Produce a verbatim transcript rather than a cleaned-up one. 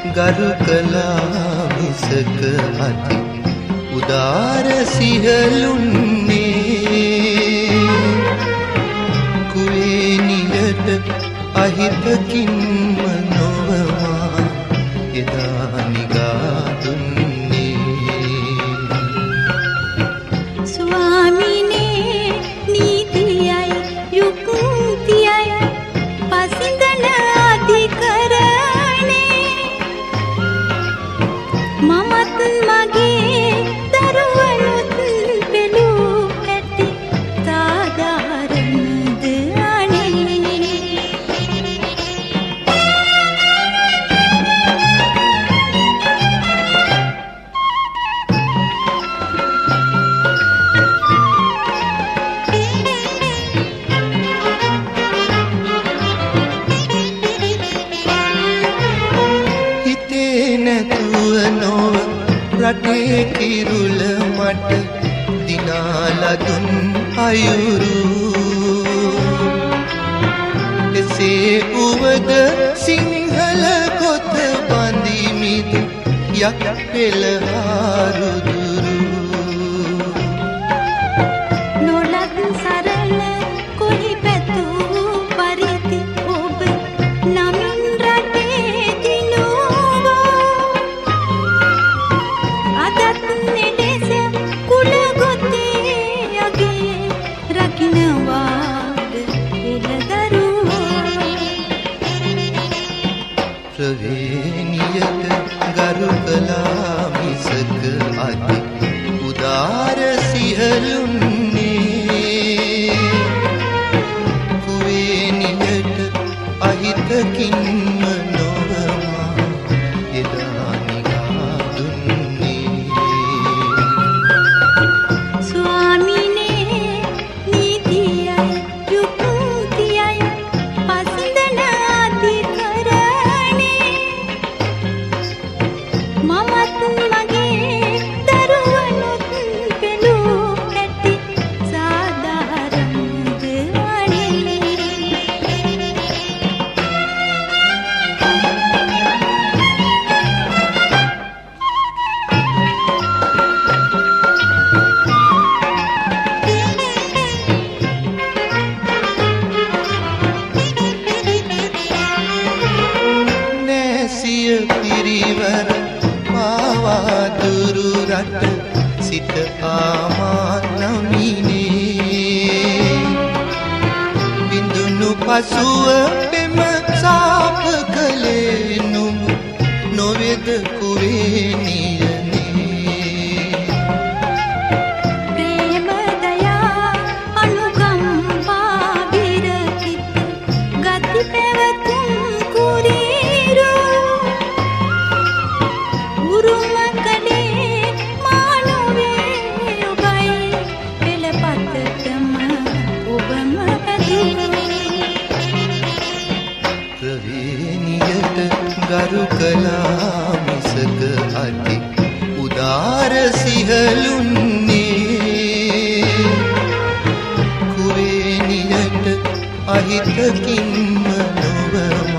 ගරු කළා මිසක අති උදාර සිහලුන්නේ කුවේ නිලට අහිතකින්ම නොවමා එදා නිගා දුන්නේ ස්වාමිනේ නීතියයි යුක්තියයි පසිඳන අධිකරණේ මමත් මගේ දරුවනුත් පෙළූ ඇති සාධාරණද අනේ රටේ කිරුල මට දිනාලා දුන් අයුරු එසේ උවද සිංහල පොත බඳිමිද යක් පෙළ හාරුදුරු නොලත් සරණ කොහි පැතූ පරිදි ඔබ නමින් රටේ දිනුවා අදත් නෙලෙස කුල ගොතේ යගේ රකින්නවාද එළදරුවා ප්‍රවේණියට ගරු කළා මිසක අති උදාර සිහලුන්නේ කුවේ නිලට අහිතකින්ම නොවමා එදා නිගා දුන්නේ ස්වාමිනේ නීතියයි යුක්තියයි පසිඳන අධිකරණේ මමත් මගේ දරුවනුත් පෙළූ ඇති සාධාරණද අනේ නැසිය පිරිවර පාවා දුරු රට සිට ආමා නමිනේ බිඳුනු පසුව පෙම සාප කළේ නුඹ නොවේද කුවේ නියනේ ප්‍රේම දයා අනුකම්පා විරහිත ගති පැවතුම් කුරීරු උරුම කලේ මානවේ ඔබයි පෙළපතටම ඔබම ඇදුනේ ප්‍රවේණියට ගරු කළා මිසක අති උදාර සිහලුන්නේ කුවේ නිලට අහිතකින්ම නොවමා